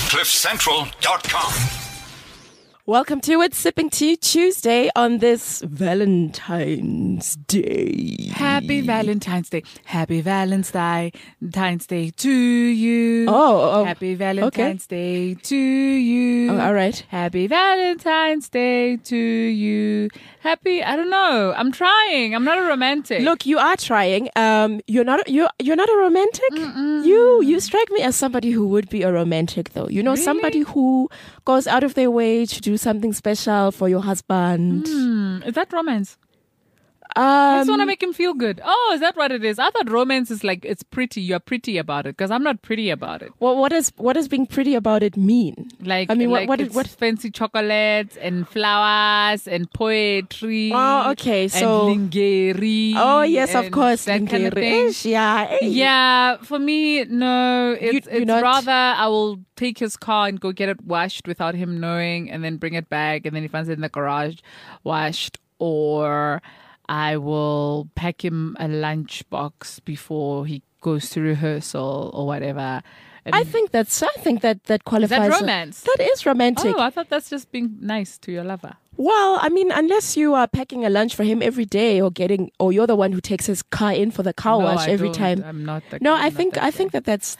CliffCentral.com. Welcome to It's Sipping Tea Tuesday on this Valentine's Day. Happy Valentine's Day. Happy Valentine's Day to you. Oh. Happy Valentine's Day to you. Oh, all right. Happy Valentine's Day to you. I don't know. I'm trying. I'm not a romantic. Look, you are trying. You're not a romantic. You strike me as somebody who would be a romantic, though. You know, Really? somebody who goes out of their way to do something special for your husband. Is that romance? I just want to make him feel good. Oh, is that what it is? I thought romance is like it's pretty. You're pretty about it because I'm not pretty about it. Well, what does being pretty about it mean? Like, I mean, what fancy chocolates and flowers and poetry. Oh, okay. So and lingerie. Oh, yes, of course. That kind of thing. Yeah. Yeah, for me, no. It's not- rather I will take his car and go get it washed without him knowing, and then bring it back, and then he finds it in the garage washed, or I will pack him a lunch box before he goes to rehearsal or whatever. And I think that qualifies. is that romance? That is romantic. Oh, I thought that's just being nice to your lover. Well, I mean, unless you are packing a lunch for him every day, or you're the one who takes his car in for the car wash every time. I'm not. I think that's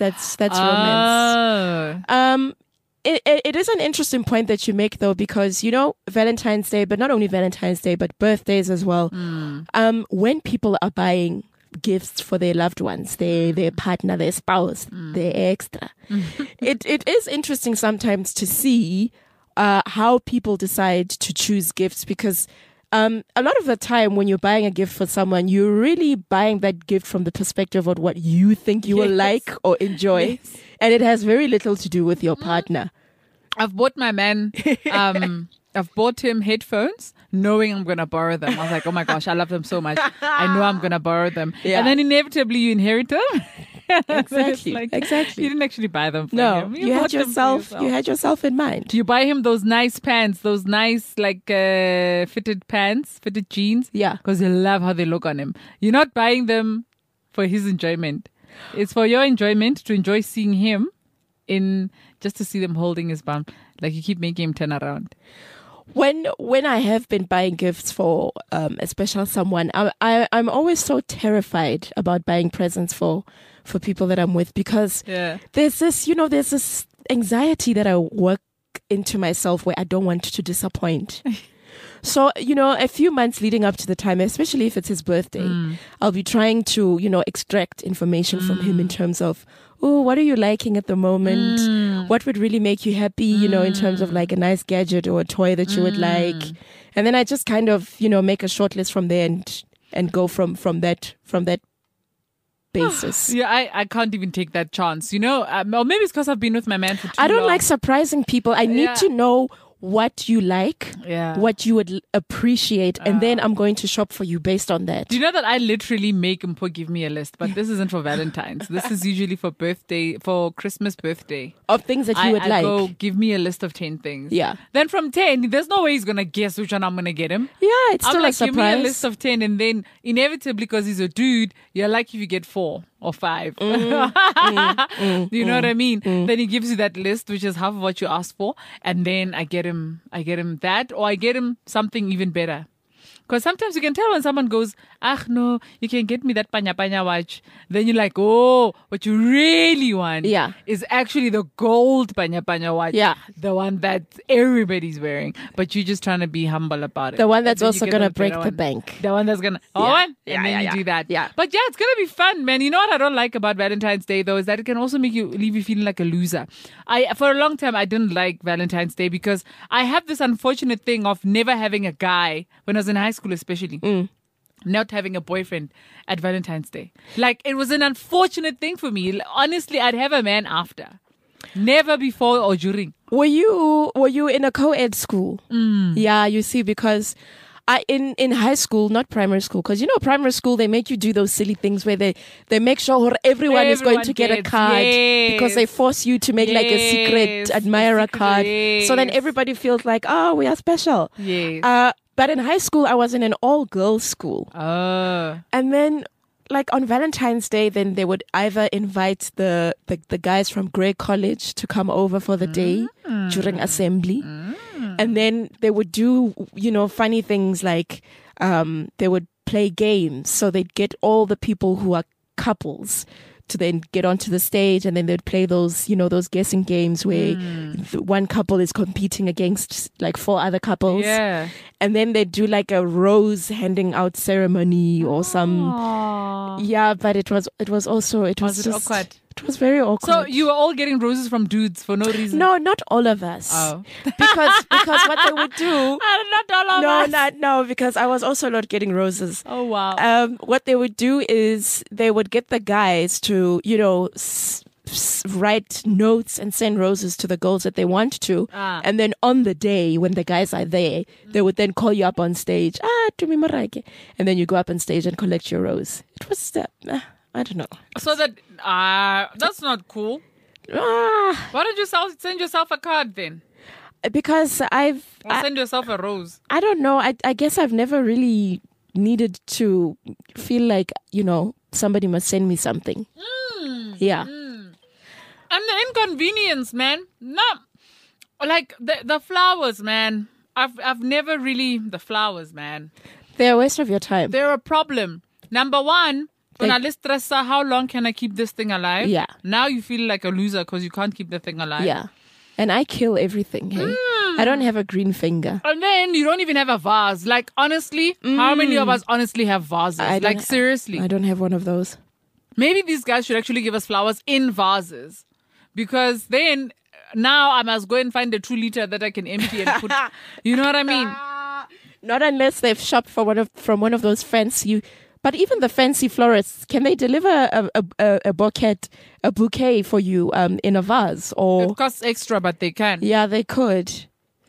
romance. It is an interesting point that you make, though, because, you know, Valentine's Day, but not only Valentine's Day, but birthdays as well. When people are buying gifts for their loved ones, their partner, their spouse, their extra, it is interesting sometimes to see how people decide to choose gifts, because a lot of the time when you're buying a gift for someone, you're really buying that gift from the perspective of what you think you will like or enjoy. Yes. And it has very little to do with your partner. I've bought my man, I've bought him headphones knowing I'm going to borrow them. I was like, oh my gosh, I love them so much. I know I'm going to borrow them. Yeah. And then inevitably you inherit them. Exactly. Like, Exactly. You didn't actually buy them for No, him. you had bought them for yourself. You had yourself in mind. You buy him those nice pants, those nice fitted pants, fitted jeans. Yeah. Because you love how they look on him. You're not buying them for his enjoyment. It's for your enjoyment, to enjoy seeing him just to see them holding his bum. Like, you keep making him turn around. When I have been buying gifts for a special someone, I'm always so terrified about buying presents for people that I'm with, because there's this anxiety that I work into myself where I don't want to disappoint. So, you know, a few months leading up to the time, especially if it's his birthday, I'll be trying to, you know, extract information from him in terms of, oh, what are you liking at the moment? What would really make you happy, you know, in terms of like a nice gadget or a toy that you would like. And then I just kind of, you know, make a short list from there and go from that basis. Yeah, I can't even take that chance, you know, or maybe it's because I've been with my man for too long. I don't like surprising people. I need to know what you like, what you would appreciate, and then I'm going to shop for you based on that. Do you know that I literally make Mpho give me a list, but this isn't for Valentine's. This is usually for Christmas birthday. Of things that you would like. I go, give me a list of 10 things. Yeah. Then from 10, there's no way he's going to guess which one I'm going to get him. Yeah, it's still like, a surprise. Give me a list of 10, and then inevitably, because he's a dude, you're lucky if you get 4 or 5. You know what I mean? Then he gives you that list, which is half of what you asked for, and then I get him that, or I get him something even better. Because sometimes you can tell when someone goes, no, you can get me that panya watch. Then you're like, oh, what you really want is actually the gold panya watch. Yeah. The one that everybody's wearing. But you're just trying to be humble about it. The one that's also going to break the bank. The one that's going to, and then you do that. Yeah. But yeah, it's going to be fun, man. You know what I don't like about Valentine's Day, though, is that it can also leave you feeling like a loser. For a long time, I didn't like Valentine's Day because I have this unfortunate thing of never having a guy when I was in high school, especially. Not having a boyfriend at Valentine's Day. Like, it was an unfortunate thing for me. Honestly, I'd have a man after. Never before or during. Were you in a co-ed school? Yeah, you see, because in high school, not primary school, because, you know, primary school, they make you do those silly things where they make sure everyone is going to get a card because they force you to make like a secret admirer card. So then everybody feels like, oh, we are special. Yes. But in high school, I was in an all-girls school. Oh. And then, like on Valentine's Day, then they would either invite the guys from Grey College to come over for the day during assembly. And then they would do, funny things like they would play games. So they'd get all the people who are couples to then get onto the stage, and then they'd play those, those guessing games where one couple is competing against like 4 other couples. Yeah. And then they'd do like a rose handing out ceremony or some. Yeah, but it was awkward? It was very awkward. So you were all getting roses from dudes for no reason? No, not all of us. Oh. Because what they would do. Not all of us. No, because I was also not getting roses. Oh, wow. What they would do is they would get the guys to, write notes and send roses to the girls that they want to. And then on the day when the guys are there, they would then call you up on stage. And then you go up on stage and collect your rose. It was, I don't know. So that's not cool. Why don't you send yourself a card then? Because send yourself a rose. I don't know. I guess I've never really needed to feel like, somebody must send me something. Yeah. And the inconvenience, man. No. Like the flowers, man. I've never really... The flowers, man. They're a waste of your time. They're a problem. Number one, how long can I keep this thing alive? Yeah. Now you feel like a loser because you can't keep the thing alive. Yeah. And I kill everything, hey? I don't have a green finger. And then you don't even have a vase. Like, honestly, how many of us honestly have vases? Seriously. I don't have one of those. Maybe these guys should actually give us flowers in vases. Because then, now I must go and find a 2 liter that I can empty and put... You know what I mean? Not unless they've shopped from one of those fancy... But even the fancy florists, can they deliver a bouquet for you in a vase? Or it costs extra, but they can. Yeah, they could.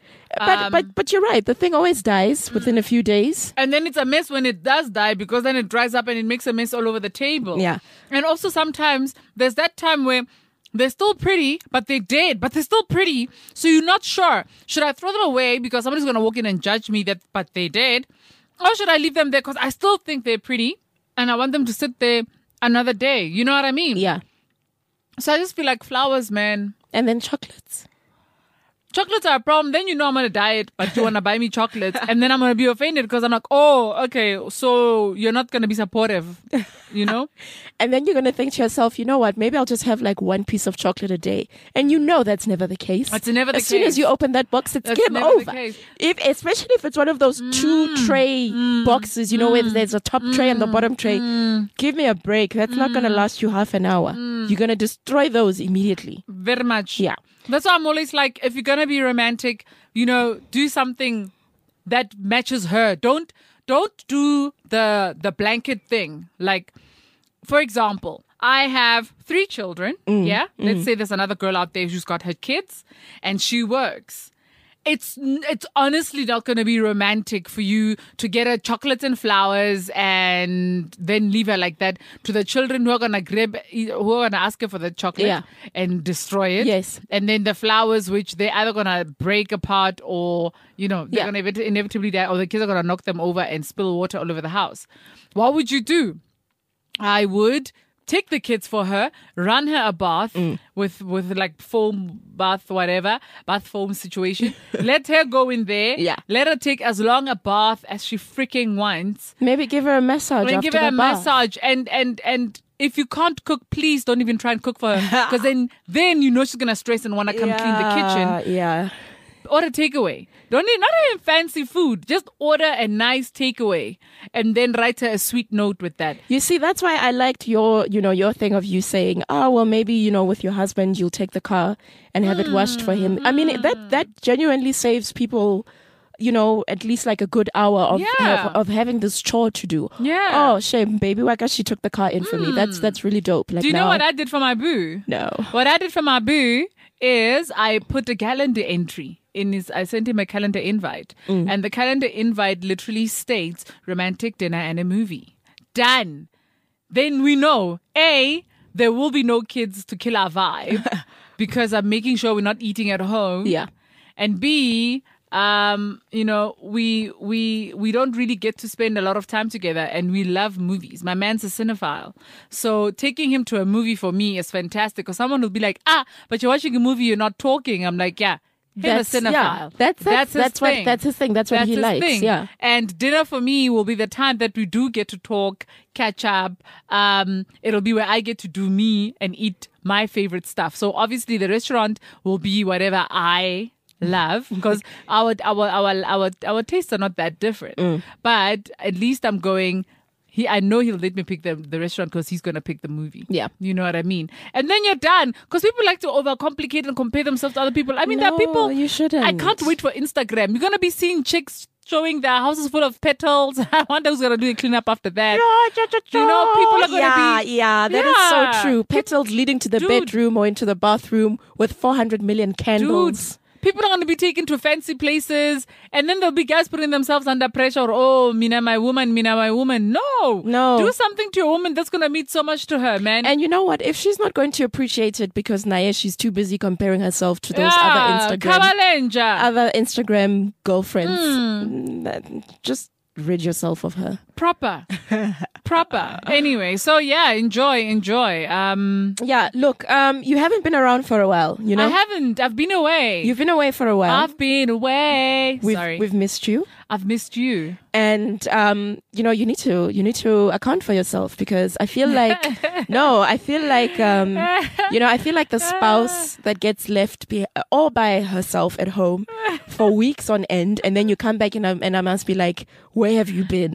But you're right. The thing always dies within a few days. And then it's a mess when it does die, because then it dries up and it makes a mess all over the table. Yeah. And also sometimes there's that time where they're still pretty, but they're dead, but they're still pretty. So you're not sure. Should I throw them away because somebody's going to walk in and judge me but they're dead? Or should I leave them there because I still think they're pretty and I want them to sit there another day? You know what I mean? Yeah. So I just feel like flowers, man. And then chocolates. Chocolates are a problem. Then you know I'm on a diet, but you want to buy me chocolates. And then I'm going to be offended because I'm like, oh, okay, so you're not going to be supportive, you know? And then you're going to think to yourself, you know what, maybe I'll just have like 1 piece of chocolate a day. And you know that's never the case. It's never the case. As soon as you open that box, it's game over. Especially if it's one of those 2-tray boxes, where there's a top tray and the bottom tray. Give me a break. That's not going to last you half an hour. You're going to destroy those immediately. Very much. Yeah. That's why I'm always like, if you're going to be romantic, do something that matches her. Don't do the blanket thing. Like, for example, I have 3 children. Yeah. Let's say there's another girl out there who's got her kids and she works. It's honestly not going to be romantic for you to get her chocolates and flowers and then leave her like that to the children who are going to ask her for the chocolate and destroy it. Yes. And then the flowers, which they're either going to break apart or, they're going to inevitably die, or the kids are going to knock them over and spill water all over the house. What would you do? I would take the kids for her, run her a bath with like foam bath, bath foam situation. Let her go in there. Yeah. Let her take as long a bath as she freaking wants. Maybe give her a massage. Give her a massage. And if you can't cook, please don't even try and cook for her. Because then she's going to stress and want to come clean the kitchen. Yeah. Order takeaway. Not even fancy food. Just order a nice takeaway and then write her a sweet note with that. You see, that's why I liked your thing of you saying, maybe, with your husband, you'll take the car and have it washed for him. I mean, that genuinely saves people, at least like a good hour of having this chore to do. Yeah. Oh, shame, baby. Why she took the car in for me. That's really dope. Like, do you know what I did for my boo? No. What I did for my boo is I put a calendar entry I sent him a calendar invite. And the calendar invite literally states romantic dinner and a movie. Done. Then we know, A, there will be no kids to kill our vibe because I'm making sure we're not eating at home. Yeah. And B, you know, we don't really get to spend a lot of time together, and we love movies. My man's a cinephile. So taking him to a movie for me is fantastic, because someone will be like, but you're watching a movie, you're not talking. I'm like, yeah. That's a cinephile. Yeah, that's his thing. That's what he likes. Thing. Yeah. And dinner for me will be the time that we do get to talk, catch up. It'll be where I get to do me and eat my favorite stuff. So obviously the restaurant will be whatever I love, because our tastes are not that different. But at least I'm going. I know he'll let me pick the restaurant, because he's going to pick the movie. Yeah. You know what I mean? And then you're done. Because people like to overcomplicate and compare themselves to other people. I mean, there are people. You shouldn't. I can't wait for Instagram. You're going to be seeing chicks showing their houses full of petals. I wonder who's going to do the cleanup after that. You know, people are going to be. Yeah, that is so true. Petals leading to the bedroom or into the bathroom with 400 million candles. People are going to be taken to fancy places, and then there'll be guys putting themselves under pressure. Oh, Mina, my woman. No. Do something to your woman that's going to mean so much to her, man. And you know what? If she's not going to appreciate it because Naya, she's too busy comparing herself to those other Instagram girlfriends, just rid yourself of her. Proper. Anyway, so yeah, enjoy. Yeah, look, you haven't been around for a while, you know? I haven't. I've been away. You've been away for a while. I've been away. We've missed you. I've missed you. And you know, you need to account for yourself, because I feel like you know, I feel like the spouse that gets left all by herself at home for weeks on end, and then you come back and I must be like, where have you been?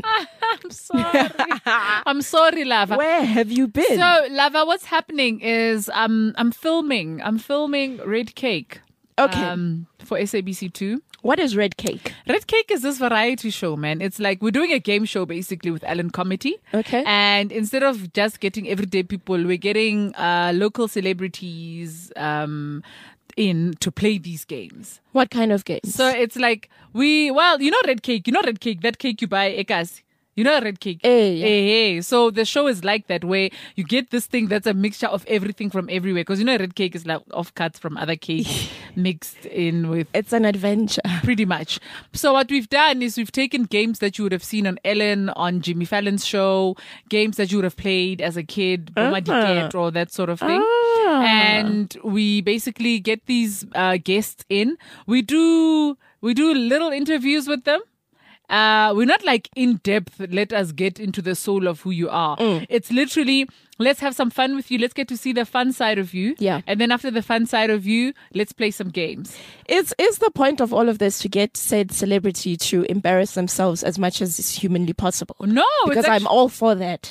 I'm sorry, Lava. Where have you been? So, Lava, what's happening is I'm filming Red Cake. Okay. For SABC2. What is Red Cake? Red Cake is this variety show, man. It's like we're doing a game show basically with Alan Comedy. Okay. And instead of just getting everyday people, we're getting local celebrities in to play these games. What kind of games? So it's like you know Red Cake, that cake you buy Ekas. You know Red Cake? Yeah. So the show is like that, where you get this thing that's a mixture of everything from everywhere. Because you know Red Cake is like offcuts from other cakes mixed in with... It's an adventure. Pretty much. So what we've done is we've taken games that you would have seen on Ellen, on Jimmy Fallon's show, games that you would have played as a kid, or that sort of thing. And we basically get these guests in. We do little interviews with them. We're not like in depth, let us get into the soul of who you are. It's literally, let's have some fun with you. Let's get to see the fun side of you. Yeah. And then after the fun side of you, let's play some games. Is the point of all of this to get said celebrity to embarrass themselves as much as is humanly possible? No. Because I'm all for that.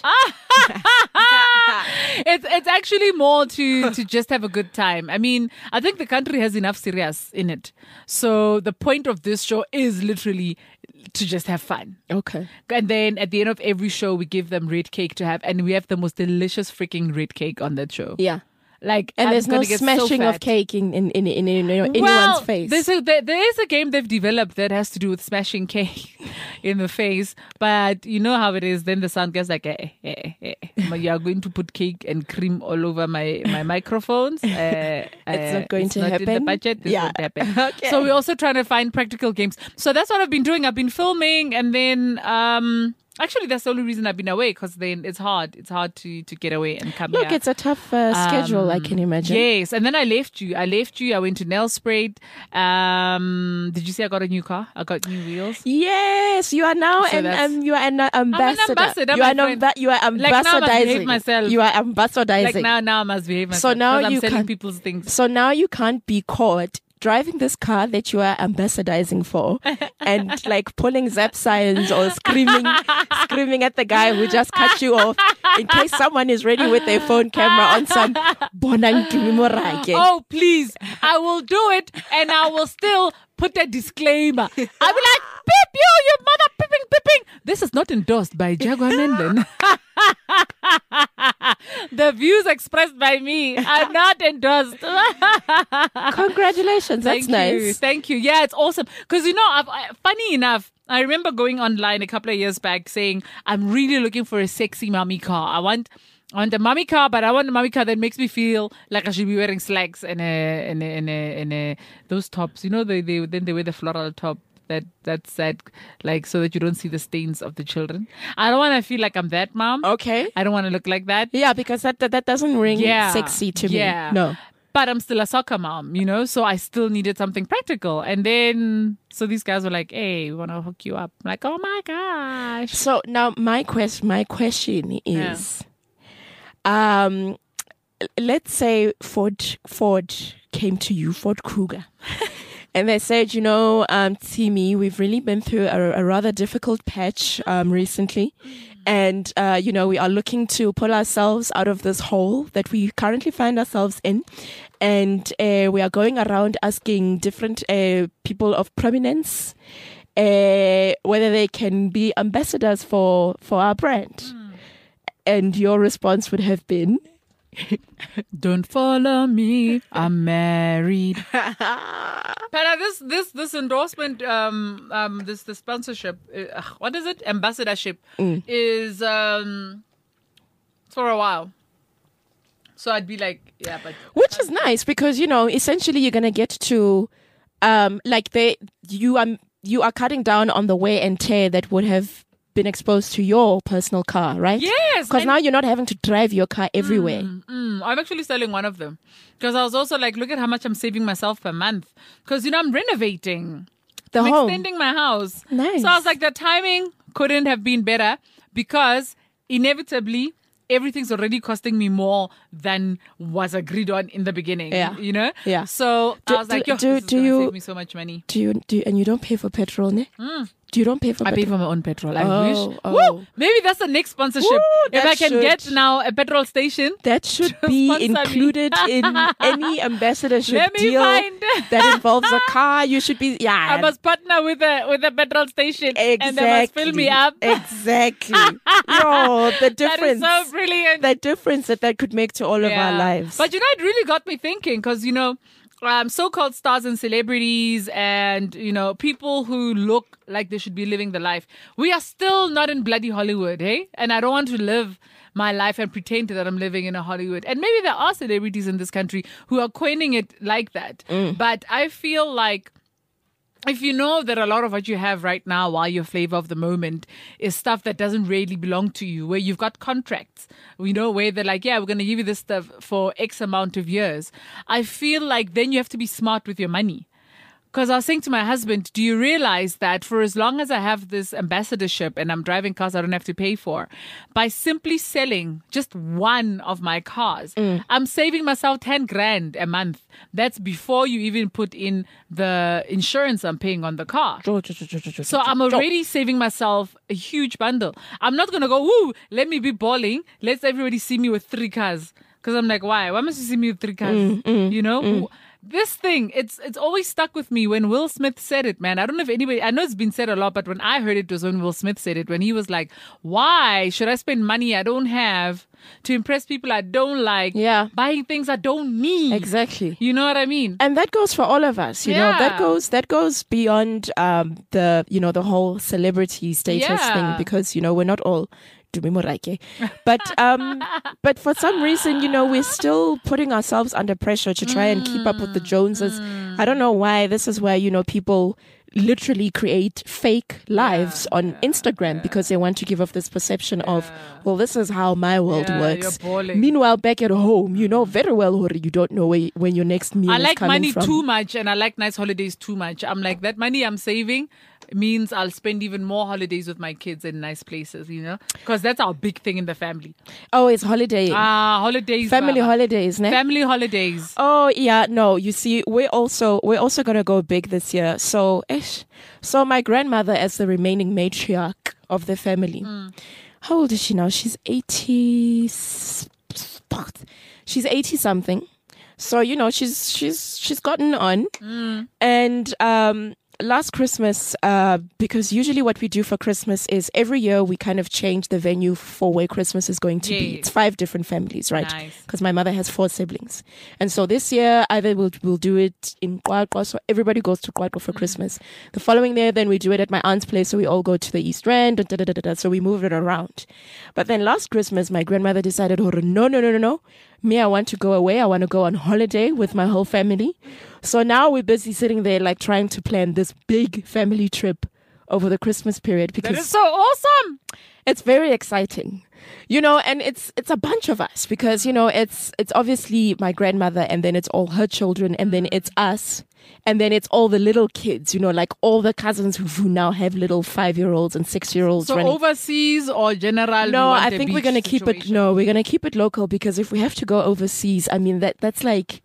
It's actually more to just have a good time. I mean, I think the country has enough serious in it. So the point of this show is literally to just have fun. Okay. And then at the end of every show, we give them red cake to have, and we have the most delicious freaking red cake on that show. Yeah. Like, and there's no smashing of cake in anyone's face. There is a game they've developed that has to do with smashing cake in the face. But you know how it is. Then the sound gets like, you are going to put cake and cream all over my microphones. It's not going to happen. In the budget. It's yeah. not happen. Okay. So we're also trying to find practical games. So that's what I've been doing. I've been filming, and then actually, that's the only reason I've been away, because then it's hard. It's hard to get away and come Look, here. it's a tough schedule, I can imagine. Yes, and then I left you. I went to Nelspruit. Did you see I got a new car? I got new wheels. Yes, you are now you are an ambassador. You are ambassadizing. Like now I must behave myself. You are ambassadizing. Like now I must behave myself. So now I'm selling people's things. So now you can't be caught driving this car that you are ambassadizing for and like pulling zap signs or screaming at the guy who just cut you off in case someone is ready with their phone camera on some bonang kimimorake. Oh, please. I will do it, and I will still put a disclaimer. I'll be like, beep you mother pipping. This is not endorsed by Jaguar Menden. The views expressed by me are not endorsed. Congratulations. That's nice. Thank you. Yeah, it's awesome. Because, funny enough, I remember going online a couple of years back saying, I'm really looking for a sexy mommy car. I want I want a mommy car, but I want a mommy car that makes me feel like I should be wearing slacks and those tops. You know, they wear the floral top. That's sad, like, so that you don't see the stains of the children. I don't want to feel like I'm that mom. Okay. I don't want to look like that. Yeah, because that doesn't ring sexy to me. No. But I'm still a soccer mom, you know, so I still needed something practical. And then, so these guys were like, hey, we want to hook you up. I'm like, oh my gosh. So now my question is, let's say Ford came to you, Ford Kruger. And they said, you know, Timi, we've really been through a rather difficult patch recently. And, you know, we are looking to pull ourselves out of this hole that we currently find ourselves in. And we are going around asking different people of prominence whether they can be ambassadors for our brand. And your response would have been... Don't follow me, I'm married. But this endorsement, this sponsorship, what is it? Ambassadorship is for a while. So I'd be like, yeah, but which is nice because, you know, essentially you're gonna get to you are cutting down on the wear and tear that would have been exposed to your personal car, right? Yes. Because now you're not having to drive your car everywhere. I'm actually selling one of them. Because I was also like, look at how much I'm saving myself per month. Because, you know, I'm renovating. I'm home. extending my house. Nice. So I was like, the timing couldn't have been better because inevitably everything's already costing me more than was agreed on in the beginning. Yeah. You know? Yeah. So I was like, yo, this is going to save me so much money. Do you and you don't pay for petrol, ne? You don't pay for petrol? I pay for my own petrol. I wish. Oh. Woo! Maybe that's the next sponsorship. Woo, if I can get now a petrol station. That should be included in any ambassadorship deal that involves a car. You should be, I must partner with a petrol station. Exactly. And they must fill me up. Exactly. Yo, the difference. That is so brilliant. The difference that could make to all of our lives. But you know, it really got me thinking because, you know, so-called stars and celebrities and, you know, people who look like they should be living the life. We are still not in bloody Hollywood, hey? And I don't want to live my life and pretend that I'm living in a Hollywood. And maybe there are celebrities in this country who are coining it like that. But I feel like if you know that a lot of what you have right now while your flavor of the moment is stuff that doesn't really belong to you, where you've got contracts, you know, where they're like, yeah, we're going to give you this stuff for X amount of years. I feel like then you have to be smart with your money. Because I was saying to my husband, do you realize that for as long as I have this ambassadorship and I'm driving cars I don't have to pay for, by simply selling just one of my cars, I'm saving myself 10 grand a month. That's before you even put in the insurance I'm paying on the car. So I'm already saving myself a huge bundle. I'm not going to go, woo, let me be balling. Let's everybody see me with 3 cars. Because I'm like, why? Why must you see me with 3 cars? You know? This thing, it's always stuck with me when Will Smith said it, man. I don't know if anybody, I know it's been said a lot, but when I heard it was when Will Smith said it, when he was like, why should I spend money I don't have to impress people I don't like, buying things I don't need? Exactly. You know what I mean? And that goes for all of us, you know, that goes beyond the whole celebrity status thing, because, you know, we're not all but for some reason, you know, we're still putting ourselves under pressure to try and keep up with the Joneses. I don't know why. This is where, you know, people literally create fake lives on Instagram because they want to give off this perception of, well, this is how my world works. Meanwhile, back at home, you know very well you don't know when your next meal is coming from. I like money too much and I like nice holidays too much. I'm like, that money I'm saving means I'll spend even more holidays with my kids in nice places, you know, because that's our big thing in the family. Oh, it's holiday. Holidays. Family holidays, ne? Family holidays. Oh, yeah. No, you see, we're also going to go big this year. So my grandmother, as the remaining matriarch of the family, how old is she now? She's 80. She's 80 something. So, you know, she's gotten on. And last Christmas, because usually what we do for Christmas is every year we kind of change the venue for where Christmas is going to be. It's 5 different families, right? Because my mother has 4 siblings. And so this year, either we'll do it in QwaQwa, so everybody goes to QwaQwa for Christmas. The following year, then we do it at my aunt's place, so we all go to the East Rand, so we move it around. But then last Christmas, my grandmother decided, oh, no. Me, I want to go away. I want to go on holiday with my whole family. So now we're busy sitting there like trying to plan this big family trip over the Christmas period. Because that is so awesome. It's very exciting. And it's a bunch of us because, it's obviously my grandmother and then it's all her children and then it's us. And then it's all the little kids, like all the cousins who now have little 5-year-olds and 6-year-olds. So running. Overseas or general? No, I think we're going to keep it. No, we're going to keep it local because if we have to go overseas, I mean, that's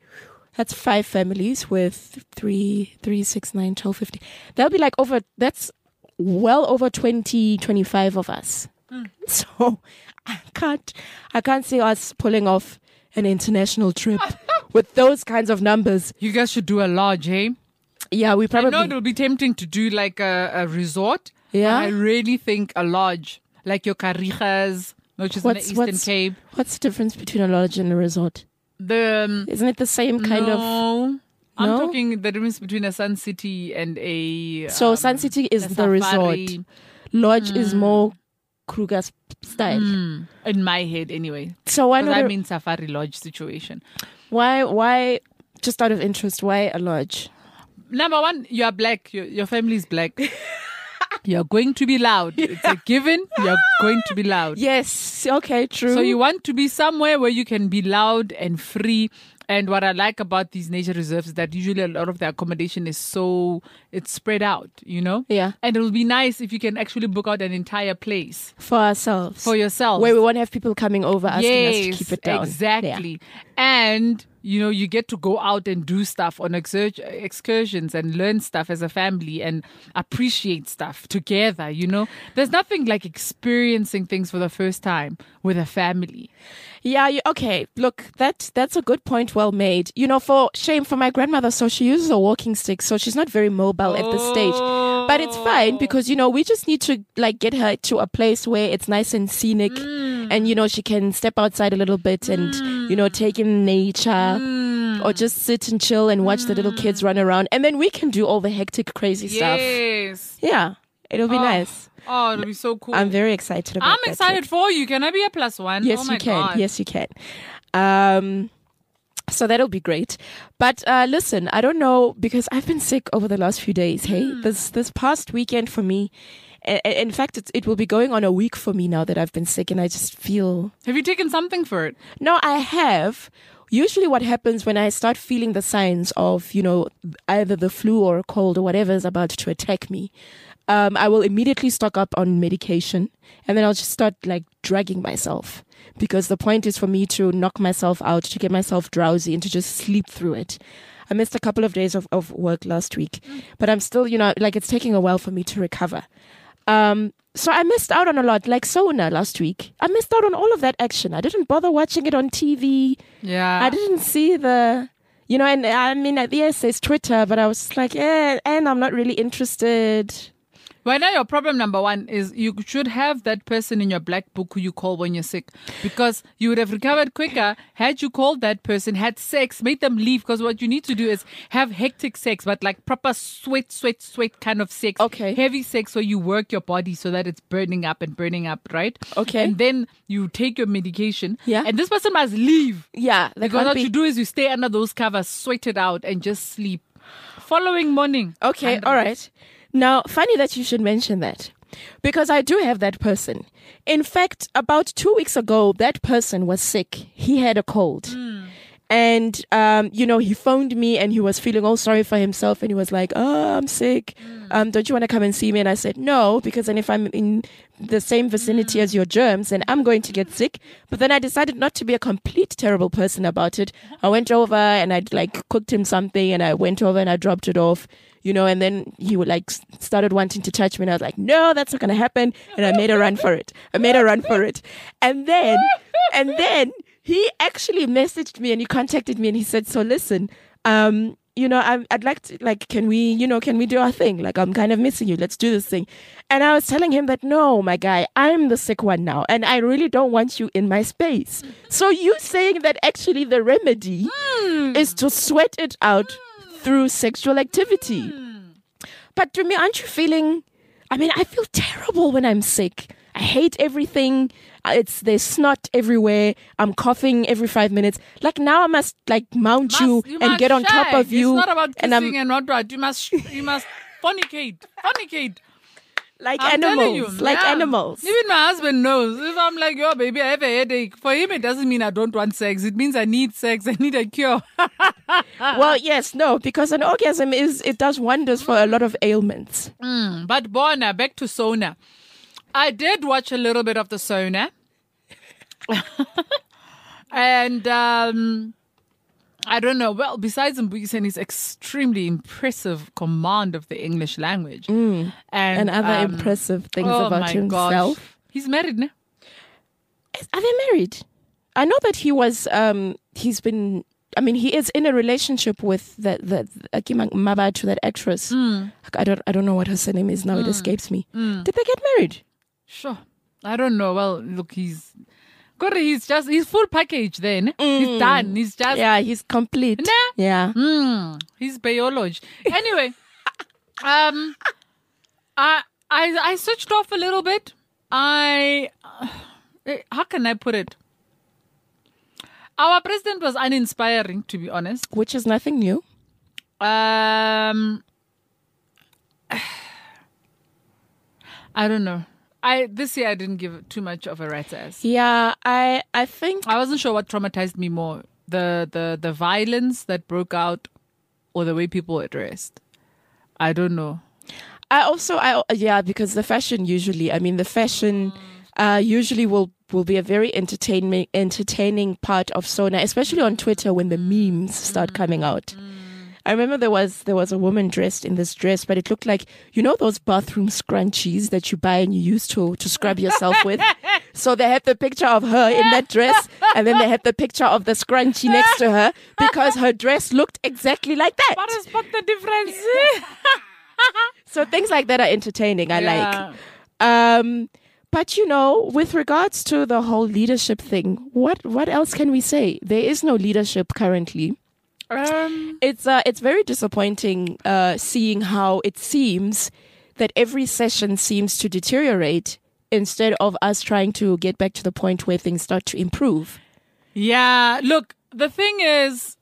5 families with 3, 6, 9, 12, 15. That'll be that's well over 20, 25 of us. So I can't see us pulling off an international trip with those kinds of numbers. You guys should do a lodge, eh? Yeah, we probably. I know it'll be tempting to do like a resort. Yeah. But I really think a lodge, like your Karigas, which is in the Eastern Cape. What's the difference between a lodge and a resort? Isn't it the same kind of? No, I'm talking the difference between a Sun City and a. So Sun City is the resort. Lodge is more Kruger style. In my head, anyway. So why not? I mean, safari lodge situation. Why? Just out of interest, why a lodge? Number one, you are black. Your family is black. You're going to be loud. It's a given. You're going to be loud. Yes. Okay. True. So you want to be somewhere where you can be loud and free. And what I like about these nature reserves is that usually a lot of the accommodation is it's spread out, Yeah. And it will be nice if you can actually book out an entire place. For ourselves. For yourself. Where we won't have people coming over asking us to keep it down. Exactly. Yeah. And, you get to go out and do stuff on excursions and learn stuff as a family and appreciate stuff together, There's nothing like experiencing things for the first time with a family. Yeah, okay. Look, that's a good point, well made. For my grandmother, so she uses a walking stick, so she's not very mobile at this stage. But it's fine because, we just need to get her to a place where it's nice and scenic and, she can step outside a little bit and, take in nature or just sit and chill and watch the little kids run around. And then we can do all the hectic, crazy stuff. Yes. Yeah, it'll be nice. Oh, it'll be so cool. I'm very excited about that. I'm excited for you. Can I be a +1? Yes, you can. God. Yes, you can. So that'll be great. But listen, I don't know because I've been sick over the last few days. Hey, this past weekend for me, in fact, it will be going on a week for me now that I've been sick, and I just feel. Have you taken something for it? No, I have. Usually what happens when I start feeling the signs of, either the flu or a cold or whatever is about to attack me, I will immediately stock up on medication and then I'll just start dragging myself because the point is for me to knock myself out, to get myself drowsy and to just sleep through it. I missed a couple of days of work last week, but I'm still, it's taking a while for me to recover. So I missed out on a lot, like Sona last week. I missed out on all of that action. I didn't bother watching it on TV. Yeah. I didn't see the, and I mean, yes, there's Twitter, but I was just like, and I'm not really interested. Right now, your problem number one is you should have that person in your black book who you call when you're sick, because you would have recovered quicker had you called that person, had sex, made them leave. Because what you need to do is have hectic sex, but proper sweat kind of sex. Okay. Heavy sex where you work your body so that it's burning up, right? Okay. And then you take your medication. Yeah. And this person must leave. Yeah. Because what you do is you stay under those covers, sweat it out, and just sleep. Following morning. Okay. All right. Now, funny that you should mention that because I do have that person. In fact, about 2 weeks ago, that person was sick. He had a cold. And, he phoned me and he was feeling all sorry for himself. And he was like, oh, I'm sick. Don't you want to come and see me? And I said, no, because then if I'm in the same vicinity as your germs, then I'm going to get sick. But then I decided not to be a complete terrible person about it. I went over and I cooked him something and I went over and I dropped it off. And then he would started wanting to touch me and I was like, no, that's not going to happen. And I made a run for it. And then he actually messaged me and he contacted me and he said, so listen, I'd like to, like, can we do our thing? Like, I'm kind of missing you. Let's do this thing. And I was telling him that, no, my guy, I'm the sick one now. And I really don't want you in my space. So you saying that actually the remedy is to sweat it out through sexual activity. But to me, aren't you feeling, I feel terrible when I'm sick. I hate everything. There's snot everywhere. I'm coughing every 5 minutes. Like, now I must mount you and get on top of you. It's not about kissing and not right. You must fornicate. Like I'm animals. Animals. Even my husband knows. If I'm like, yo, baby, I have a headache. For him, it doesn't mean I don't want sex. It means I need sex. I need a cure. Well, yes, no, because an orgasm it does wonders for a lot of ailments. But Bona, back to Sona. I did watch a little bit of the Sona. And I don't know. Well, besides Mbuyisen and his extremely impressive command of the English language. And other impressive things about himself. Gosh. He's married, no? Are they married? I know that he was, he is in a relationship with the Akima Mabatu, that actress. I don't know what her surname is now. It escapes me. Did they get married? Sure. I don't know. Well, look, he's full package then. He's done. He's just... Yeah, he's complete. Nah? Yeah. He's biology. Anyway, I switched off a little bit. How can I put it? Our president was uninspiring, to be honest. Which is nothing new. I don't know. This year I didn't give too much of a rat's ass. Yeah, I think I wasn't sure what traumatized me more, the violence that broke out or the way people were dressed. I don't know. Because the fashion usually, usually will be a very entertaining part of Sona, especially on Twitter when the memes start coming out. I remember there was a woman dressed in this dress, but it looked like, those bathroom scrunchies that you buy and you use to scrub yourself with. So they had the picture of her in that dress, and then they had the picture of the scrunchie next to her because her dress looked exactly like that. What is the difference? So things like that are entertaining. I like. But with regards to the whole leadership thing, what else can we say? There is no leadership currently. It's very disappointing seeing how it seems that every session seems to deteriorate instead of us trying to get back to the point where things start to improve. Yeah, look, the thing is,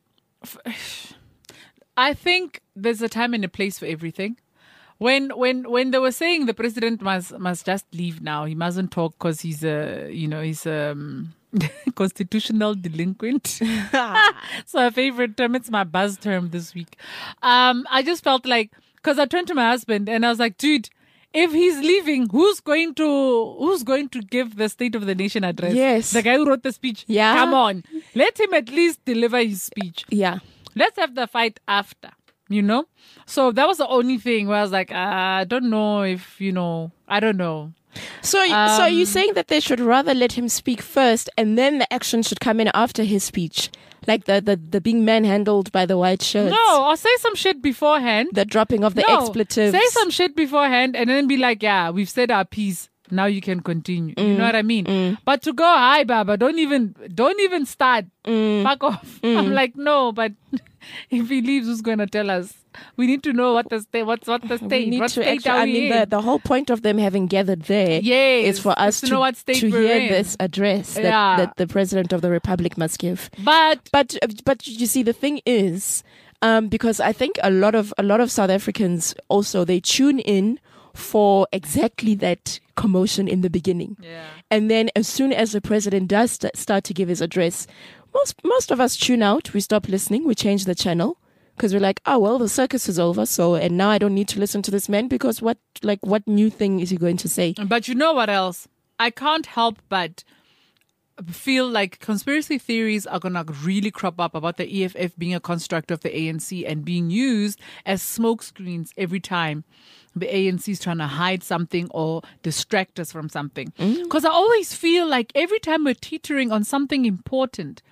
I think there's a time and a place for everything. When they were saying the president must just leave now, he mustn't talk because he's a constitutional delinquent. So a favorite term, it's my buzz term this week. I just felt like, because I turned to my husband and I was like, dude, if he's leaving, who's going to give the State of the Nation address? Yes. The guy who wrote the speech. Yeah. Come on. Let him at least deliver his speech. Yeah. Let's have the fight after, So that was the only thing where I was like, I don't know if, I don't know. So are you saying that they should rather let him speak first and then the action should come in after his speech? Like the being manhandled by the white shirts? No, or say some shit beforehand. The dropping of the expletives. Say some shit beforehand and then be like, yeah, we've said our piece. Now you can continue. You know what I mean? But to go, hi, Baba, don't even start. Fuck off. I'm like, no, but if he leaves, who's going to tell us? We need to know what's the state. What state are we in? The whole point of them having gathered there is for us to know what state to we're hear in. this address that the president of the republic must give. But you see, the thing is, because I think a lot of South Africans also, they tune in for exactly that commotion in the beginning. Yeah. And then as soon as the president does start to give his address, most of us tune out, we stop listening, we change the channel because we're like, oh, well, the circus is over. So, and now I don't need to listen to this man because what new thing is he going to say? But you know what else? I can't help but feel like conspiracy theories are going to really crop up about the EFF being a construct of the ANC and being used as smokescreens every time the ANC is trying to hide something or distract us from something. Because I always feel like every time we're teetering on something important,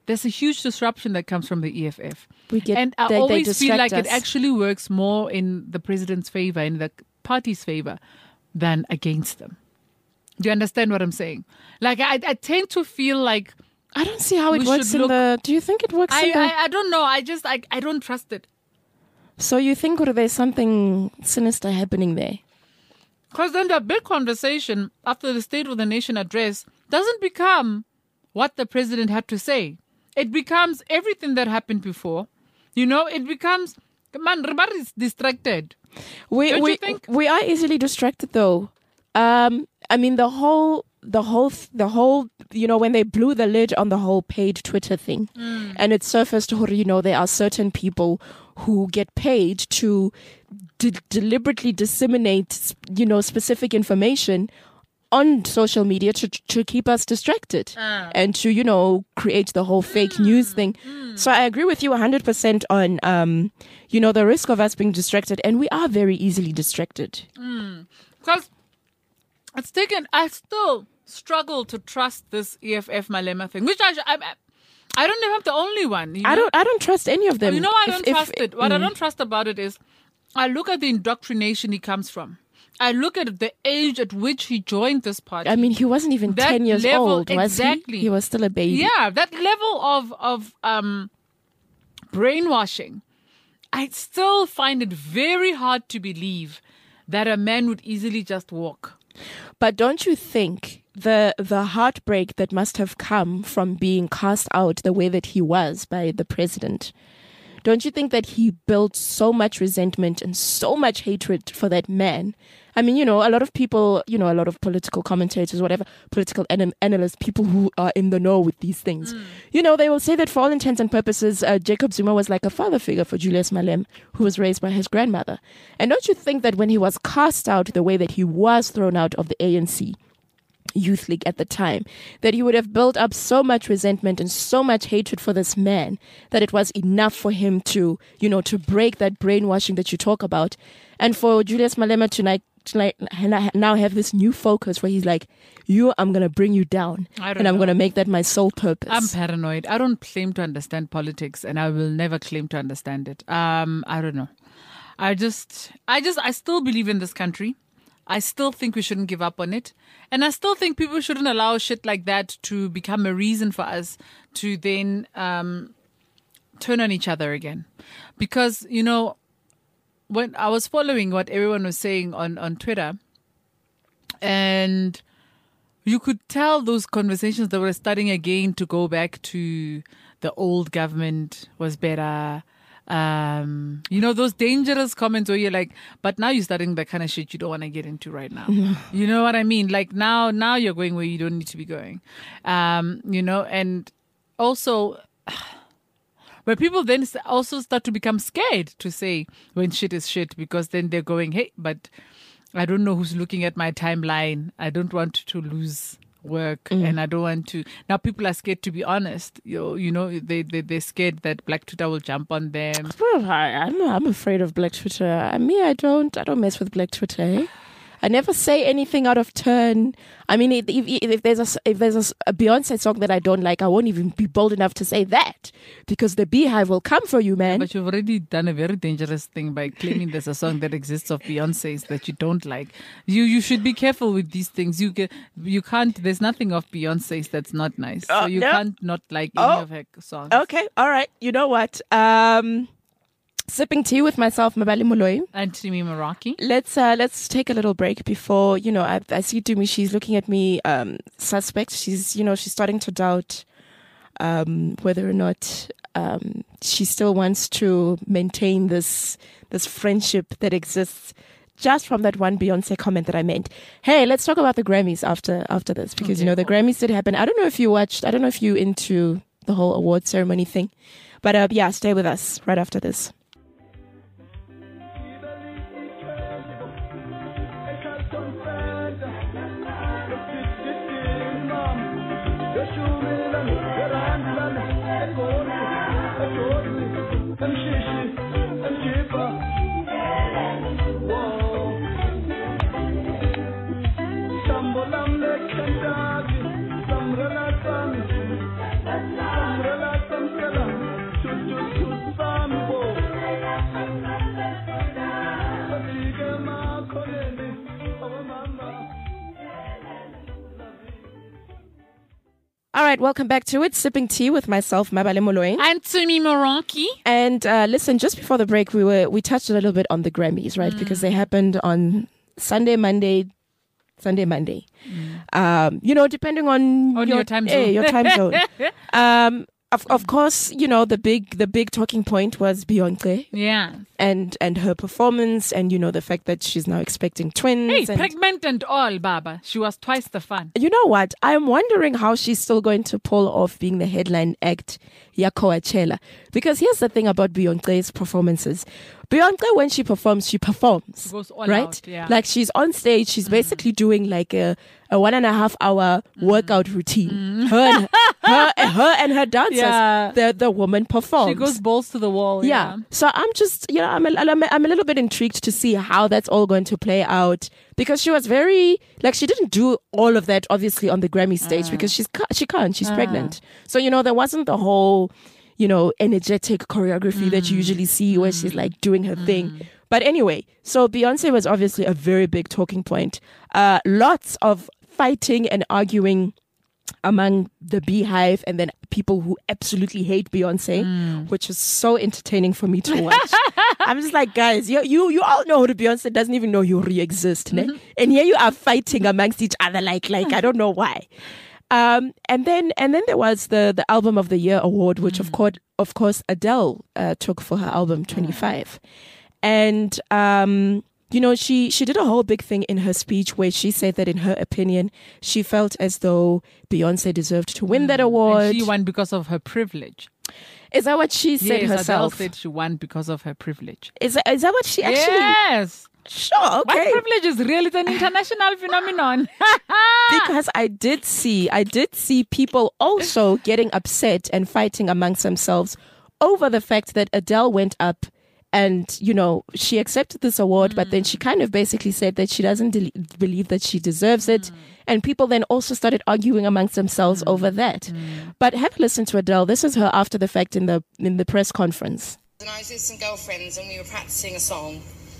there's a huge disruption that comes from the EFF. And I always feel like us. It actually works more in the president's favor, in the party's favor, than against them. Do you understand what I'm saying? Like, I tend to feel like... I don't see how it works in the... Do you think it works in the... I don't know. I don't trust it. So you think there's something sinister happening there? Because then the big conversation after the State of the Nation address doesn't become what the president had to say. It becomes everything that happened before. It becomes... Man, everybody is distracted. Don't you think? We are easily distracted, though. I mean, the whole, when they blew the lid on the whole paid Twitter thing, and it surfaced, there are certain people who get paid to deliberately disseminate, specific information on social media to keep us distracted and to, create the whole fake news thing. So I agree with you 100% on, the risk of us being distracted, and we are very easily distracted. Because I still struggle to trust this EFF Malema thing, which I don't know if I'm the only one. I don't trust any of them. I don't trust it. What I don't trust about it is I look at the indoctrination he comes from. I look at the age at which he joined this party. I mean, he wasn't even 10 years old, was he? He was still a baby. Yeah, that level of brainwashing. I still find it very hard to believe that a man would easily just walk. But don't you think the heartbreak that must have come from being cast out the way that he was by the president, don't you think that he built so much resentment and so much hatred for that man? I mean, a lot of people, a lot of political commentators, whatever, political analysts, people who are in the know with these things, they will say that for all intents and purposes, Jacob Zuma was like a father figure for Julius Malema, who was raised by his grandmother. And don't you think that when he was cast out the way that he was thrown out of the ANC Youth League at the time, that he would have built up so much resentment and so much hatred for this man that it was enough for him to, to break that brainwashing that you talk about, and for Julius Malema to now have this new focus where he's like, I'm going to bring you down and I'm going to make that my sole purpose. I'm paranoid. I don't claim to understand politics and I will never claim to understand it. I don't know. I still believe in this country. I still think we shouldn't give up on it. And I still think people shouldn't allow shit like that to become a reason for us to then turn on each other again. Because, when I was following what everyone was saying on Twitter, and you could tell those conversations that were starting again to go back to the old government was better. Those dangerous comments where you're like, but now you're starting the kind of shit you don't want to get into right now. You know what I mean? Like now you're going where you don't need to be going. And also where people then also start to become scared to say when shit is shit, because then they're going, hey, but I don't know who's looking at my timeline. I don't want to lose work and I don't want to. Now people are scared to be honest. They're scared that Black Twitter will jump on them. I'm afraid of Black Twitter. I don't mess with Black Twitter. Eh? I never say anything out of turn. I mean, if there's a Beyonce song that I don't like, I won't even be bold enough to say that, because the beehive will come for you, man. But you've already done a very dangerous thing by claiming there's a song that exists of Beyonce's that you don't like. You should be careful with these things. You can't. There's nothing of Beyonce's that's not nice. So you can't not like any of her songs. Okay, all right. You know what? Sipping tea with myself, Mabali Moloi. And Tumi Maraki. Let's take a little break before, I see Tumi, she's looking at me suspect. She's starting to doubt whether or not she still wants to maintain this friendship that exists just from that one Beyonce comment that I made. Hey, let's talk about the Grammys after this, because, the Grammys did happen. I don't know if you into the whole award ceremony thing, but stay with us right after this. Sambolam nek sandagi, samrela sami, samrela right, welcome back to it. Sipping tea with myself, Mabale Moloeng. And Tumi Moronki. And listen, just before the break, we touched a little bit on the Grammys, right? Because they happened on Sunday, Monday. Depending on your time zone. Your time zone. Of course, the big talking point was Beyonce. Yeah. And her performance, and the fact that she's now expecting twins. Hey, pregnant and all, Baba. She was twice the fun. You know what? I'm wondering how she's still going to pull off being the headline act, ya Coachella. Because here's the thing about Beyonce's performances. Beyonce, when she performs, she goes all right? Out, yeah. Like she's on stage, she's basically doing like a 1.5 hour workout routine. Her and her dancers, the woman performs. She goes balls to the wall. Yeah. So I'm just, I'm a little bit intrigued to see how that's all going to play out, because she was very, like, she didn't do all of that obviously on the Grammy stage because she's pregnant. So, there wasn't the whole, energetic choreography that you usually see where she's like doing her thing. But anyway, so Beyonce was obviously a very big talking point. Lots of fighting and arguing among the Beehive, and then people who absolutely hate Beyonce, which is so entertaining for me to watch. I'm just like, guys, you all know who Beyonce doesn't even know you re-exist, ne? And here you are fighting amongst each other, like I don't know why. And then there was the Album of the Year award, which of course Adele took for her album 25, and she did a whole big thing in her speech where she said that in her opinion she felt as though Beyonce deserved to win that award. And she won because of her privilege. Is that what she said herself? Adele said she won because of her privilege. Is that what she actually? Yes. Sure, okay. White privilege is real. It's an international phenomenon. Because I did see people also getting upset and fighting amongst themselves over the fact that Adele went up and, she accepted this award, but then she kind of basically said that she doesn't believe that she deserves it. And people then also started arguing amongst themselves over that. But have a listen to Adele. This is her after the fact in the press conference. And I was with some girlfriends and we were practicing a song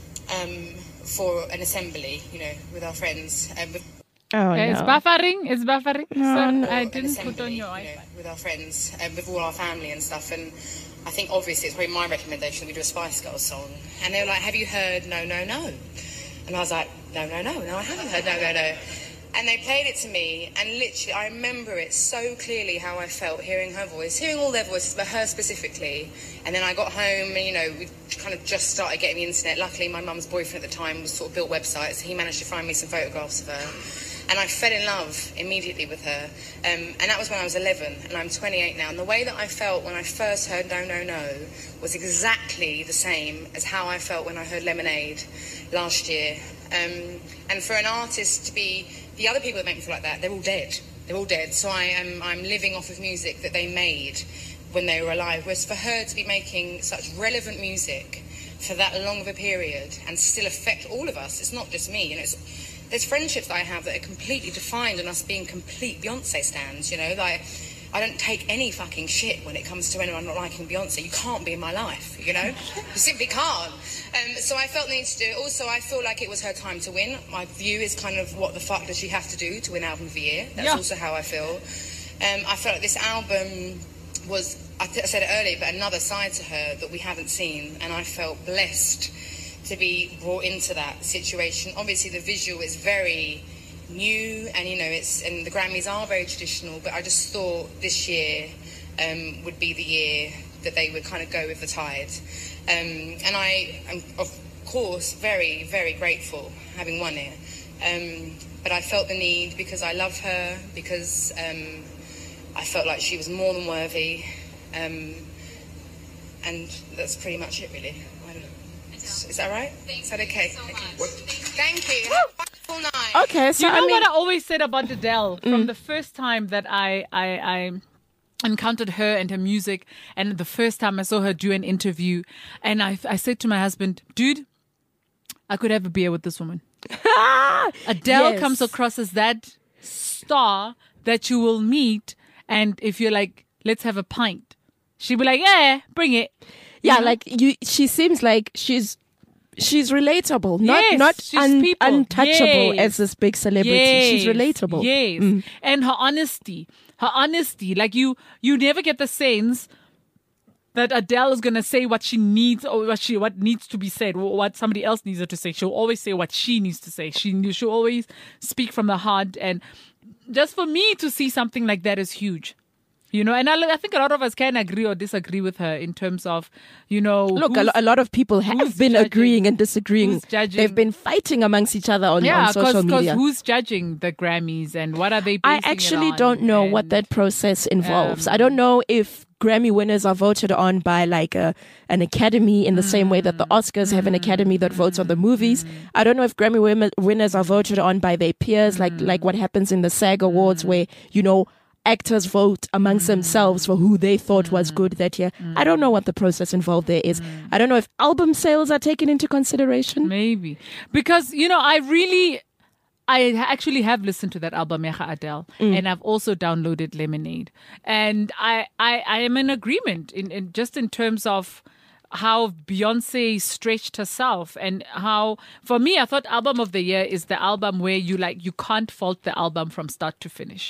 for an assembly, with our friends. No. It's buffering. No. I didn't put on your Wi-Fi. With our friends, with all our family and stuff. And I think obviously it's probably my recommendation that we do a Spice Girls song. And they were like, have you heard No, No, No? And I was like, no, I haven't heard No, No, No. And they played it to me, and literally I remember it so clearly how I felt hearing her voice, hearing all their voices, but her specifically. And then I got home and, we kind of just started getting the internet. Luckily, my mum's boyfriend at the time was sort of built websites. He managed to find me some photographs of her. And I fell in love immediately with her. And that was when I was 11, and I'm 28 now. And the way that I felt when I first heard No, No, No was exactly the same as how I felt when I heard Lemonade last year. And for an artist to be... The other people that make me feel like that, they're all dead. They're all dead. So I'm living off of music that they made when they were alive. Whereas for her to be making such relevant music for that long of a period and still affect all of us, it's not just me. There's friendships that I have that are completely defined on us being complete Beyonce stans, like... I don't take any fucking shit when it comes to anyone not liking Beyonce. You can't be in my life, You simply can't. So I felt the need to do it. Also, I feel like it was her time to win. My view is kind of, what the fuck does she have to do to win Album of the Year? That's also how I feel. I felt like this album was, I said it earlier, but another side to her that we haven't seen. And I felt blessed to be brought into that situation. Obviously, the visual is very... new, and and the Grammys are very traditional, but I just thought this year would be the year that they would kind of go with the tide, and I am of course very, very grateful having won it, but I felt the need because I love her, because I felt like she was more than worthy, and that's pretty much it really. I don't know. Is that right? Is that okay? Thank you. Okay, so what I always said about Adele from the first time that I encountered her and her music, and the first time I saw her do an interview, and I said to my husband, dude, I could have a beer with this woman. Adele comes across as that star that you will meet, and if you're like, let's have a pint, she'll be like, yeah, bring it. Yeah, she seems like she's relatable, not untouchable as this big celebrity. She's relatable. Yes, and her honesty. her honesty. Like you never get the sense that Adele is going to say what she needs or what needs to be said or what somebody else needs her to say. She'll always say what she needs to say. She'll always speak from the heart. And just for me to see something like that is huge. And I think a lot of us can agree or disagree with her in terms of, Look, a lot of people have been agreeing and disagreeing. They've been fighting amongst each other on social media. Because who's judging the Grammys and what are they basing I actually don't know what that process involves. I don't know if Grammy winners are voted on by like an academy in the same way that the Oscars have an academy that votes on the movies. I don't know if Grammy winners are voted on by their peers, like what happens in the SAG Awards where, actors vote amongst themselves for who they thought was good that year. I don't know what the process involved there is. I don't know if album sales are taken into consideration. Maybe. Because, I actually have listened to that album, Mecha Adele, and I've also downloaded Lemonade. And I am in agreement in terms of how Beyonce stretched herself and how, for me, I thought Album of the Year is the album where you can't fault the album from start to finish.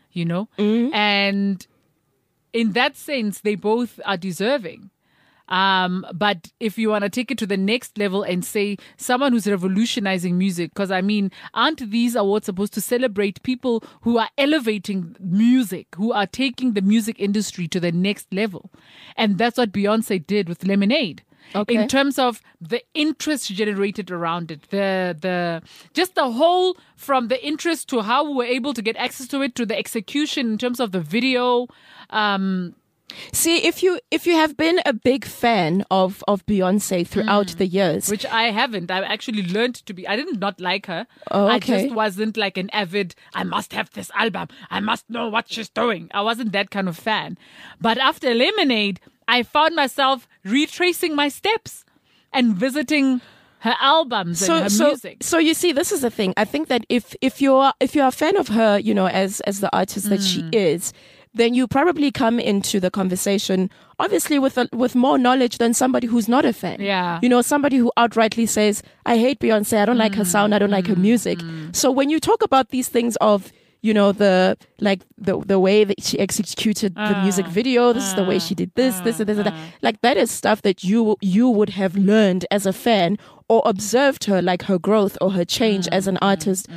And in that sense, they both are deserving. But if you want to take it to the next level and say someone who's revolutionizing music, because aren't these awards supposed to celebrate people who are elevating music, who are taking the music industry to the next level? And that's what Beyonce did with Lemonade. Okay. In terms of the interest generated around it, the whole, from the interest to how we were able to get access to it, to the execution in terms of the video. See, if you have been a big fan of Beyonce throughout the years, which I haven't, I've actually learned to be. I did not like her. Oh, okay. I just wasn't like an avid. I must have this album. I must know what she's doing. I wasn't that kind of fan. But after Lemonade, I found myself retracing my steps and visiting her albums and her music. So you see, this is the thing. I think that if you're a fan of her, as the artist that she is, then you probably come into the conversation obviously with more knowledge than somebody who's not a fan. Yeah. Somebody who outrightly says, I hate Beyonce, I don't like her sound, I don't like her music. So when you talk about these things of the way that she executed the music video, this is the way she did this and that. Like that is stuff that you would have learned as a fan or observed her, like her growth or her change as an artist,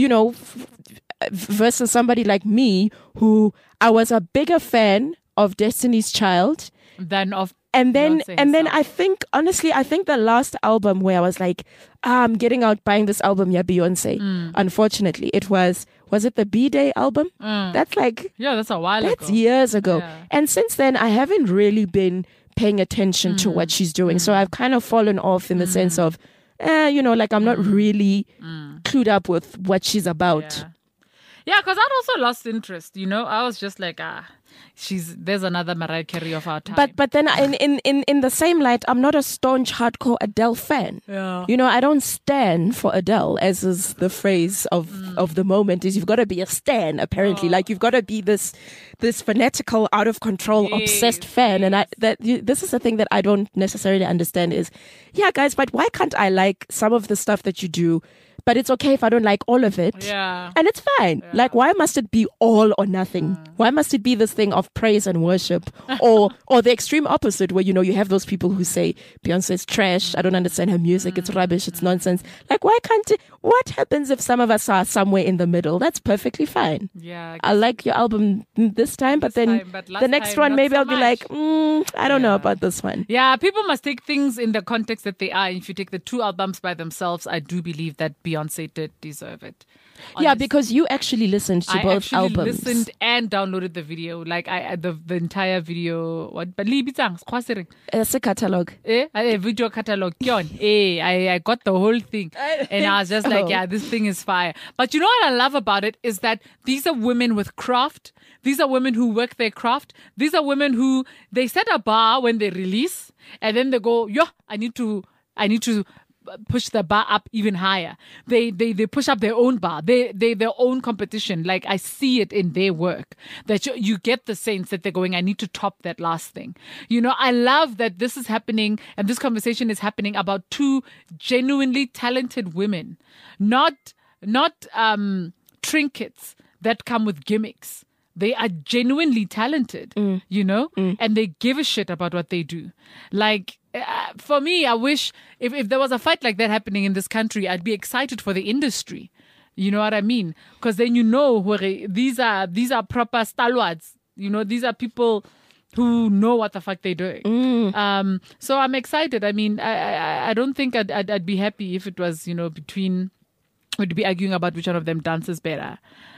versus somebody like me who I was a bigger fan of Destiny's Child than of and then I think the last album where I was like, I'm getting out buying this album, Beyonce. Unfortunately, was it the B-Day album? That's that's a while ago. That's years ago. Yeah. And since then, I haven't really been paying attention to what she's doing. So I've kind of fallen off in the sense of, I'm not really clued up with what she's about. Yeah, because I'd also lost interest. I was just like, there's another Mariah Carey of our time. But then in the same light, I'm not a staunch hardcore Adele fan. Yeah. I don't stan for Adele, as is the phrase of the moment. Is you've got to be a stan apparently, like you've got to be this fanatical, out of control, obsessed fan. And this is the thing that I don't necessarily understand is, yeah, guys, but why can't I like some of the stuff that you do? But it's okay if I don't like all of it. Yeah. And it's fine. Yeah. Like, why must it be all or nothing? Why must it be this thing of praise and worship? or the extreme opposite where, you have those people who say, Beyonce's trash. I don't understand her music. It's rubbish. It's nonsense. Like, why can't it? What happens if some of us are somewhere in the middle? That's perfectly fine. Yeah. I like your album this time, but the next one, maybe I'll be like, I don't know about this one. Yeah. People must take things in the context that they are. If you take the two albums by themselves, I do believe that Beyonce did deserve it. Honestly. Yeah, because you actually listened to both albums. I actually listened and downloaded the video, like the entire video. What? But it's a catalog. A video catalog. I got the whole thing, and I was just like, yeah, this thing is fire. But you know what I love about it is that these are women with craft. These are women who work their craft. These are women who they set a bar when they release, and then they go, I need to push the bar up even higher. They push up their own bar. They their own competition. Like I see it in their work that you get the sense that they're going, I need to top that last thing. I love that this is happening and this conversation is happening about two genuinely talented women, not trinkets that come with gimmicks, they are genuinely talented, you know, and they give a shit about what they do. Like, for me, I wish if there was a fight like that happening in this country, I'd be excited for the industry. You know what I mean? Because then you know these are proper stalwarts. You know, these are people who know what the fuck they're doing. So I'm excited. I mean, I don't think I'd be happy if it was, you know, we'd be arguing about which one of them dances better.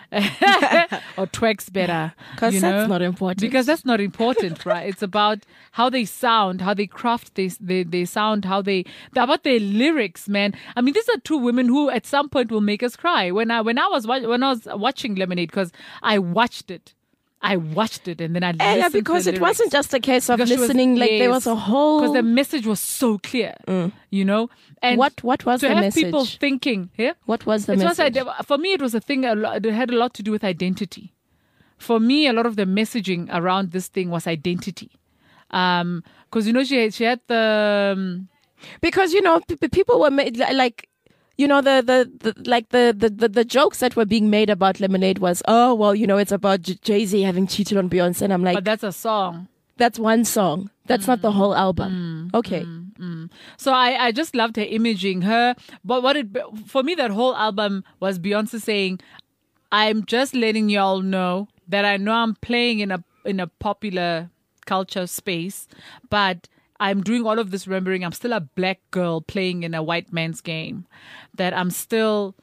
Or twerks better. Because that's not important. Because that's not important, right? It's about how they sound, how they craft they sound, about their lyrics, man. I mean, these are two women who at some point will make us cry. When I was watching Lemonade, because I watched it and then I listened. Yeah, because to the it wasn't just a case of listening. There was a whole. Because the message was so clear, you know. And what was the message? To have people thinking, yeah. What was the message? For me, it was a thing. It had a lot to do with identity. For me, a lot of the messaging around this thing was identity. Because you know she had the. Because you know people were made like. You know, the jokes that were being made about Lemonade was, oh, well, you know, it's about Jay-Z having cheated on Beyonce. And I'm like... But that's a song. That's one song. That's not the whole album. Okay. So I just loved her imaging. But for me, that whole album was Beyonce saying, I'm just letting y'all know that I know I'm playing in a popular culture space, but... I'm doing all of this remembering I'm still a black girl playing in a white man's game, that I'm still,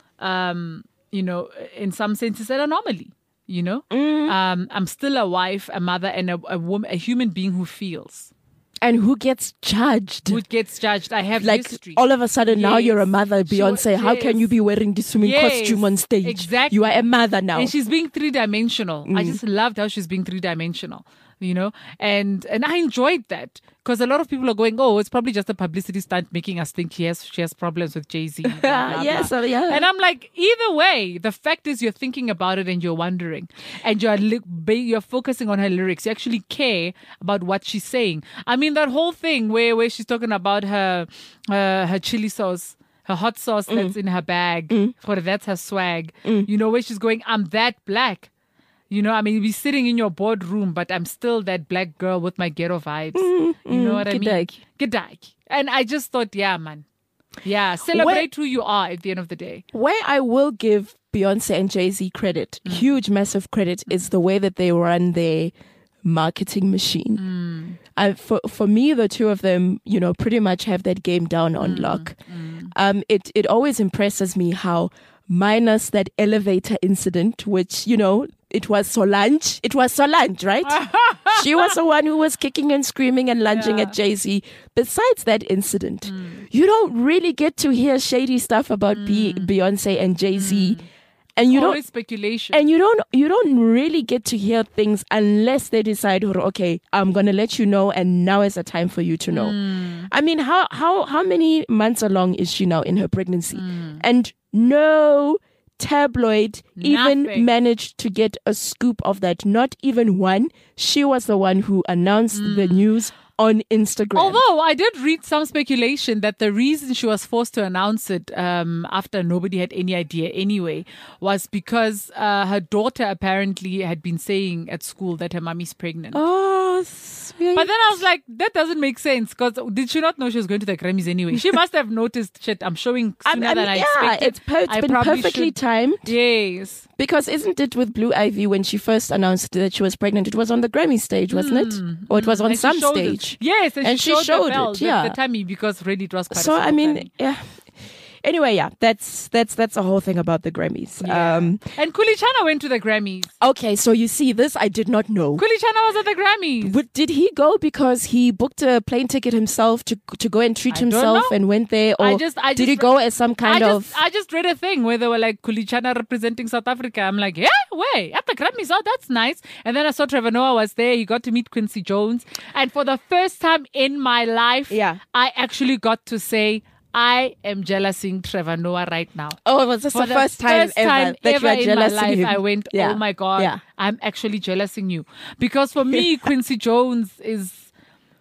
you know, in some senses an anomaly, you know. I'm still a wife, a mother, and a woman, a human being who feels. And who gets judged? I have like history. All of a sudden now you're a mother, Beyonce. How can you be wearing the swimming costume on stage? Exactly. You are a mother now. And she's being 3-dimensional. I just loved how she's being 3-dimensional. You know, and I enjoyed that because a lot of people are going, oh, it's probably just a publicity stunt making us think she has problems with Jay-Z. Blah, blah, yes, blah. Yeah. And I'm like, either way, the fact is you're thinking about it and you're wondering, and you're focusing on her lyrics. You actually care about what she's saying. I mean, that whole thing where she's talking about her chili sauce. Her hot sauce that's in her bag, or that's her swag. You know, where she's going, I'm that black. You know, I mean, we're sitting in your boardroom, but I'm still that black girl with my ghetto vibes. You know what I mean? Gedag. And I just thought, yeah, man. Yeah, celebrate who you are at the end of the day. Where I will give Beyonce and Jay-Z credit, huge, massive credit, is the way that they run their marketing machine. For me, the two of them, you know, pretty much have that game down on lock. It always impresses me how, minus that elevator incident, which, you know, it was Solange, right? She was the one who was kicking and screaming and lunging at Jay-Z. Besides that incident, you don't really get to hear shady stuff about Beyonce and Jay-Z. And you always speculation. And you don't really get to hear things unless they decide, okay, I'm gonna let you know, and now is the time for you to know. I mean, how many months along is she now in her pregnancy? And no tabloid even managed to get a scoop of that. Not even one. She was the one who announced the news on Instagram. Although I did read some speculation that the reason she was forced to announce it after nobody had any idea anyway was because her daughter apparently had been saying at school that her mommy's pregnant. Oh, sweet. But then I was like, that doesn't make sense, because did she not know she was going to the Grammys anyway? She must have noticed, shit, I'm showing sooner than I expected. It's been perfectly timed. Yes. Because isn't it with Blue Ivy, when she first announced that she was pregnant, it was on the Grammy stage, wasn't it? Or it was on some stage. Yes, and she showed it. Yeah, the tummy, because really it was quite. So I mean, yeah. Anyway, yeah, that's the whole thing about the Grammys. Yeah. And Kulichana went to the Grammys. Okay, so you see, this I did not know. Kulichana was at the Grammys. But did he go because he booked a plane ticket himself to go and treat himself and went there, or did he go as some kind of? I just read a thing where they were like, Kulichana representing South Africa. I'm like, yeah, wait, at the Grammys? Oh, that's nice. And then I saw Trevor Noah was there. He got to meet Quincy Jones, and for the first time in my life, I actually got to say, I am jealousing Trevor Noah right now. Oh, was this the first time ever that you are jealousing him? I went, oh my God, I'm actually jealousing you. Because for me, Quincy Jones is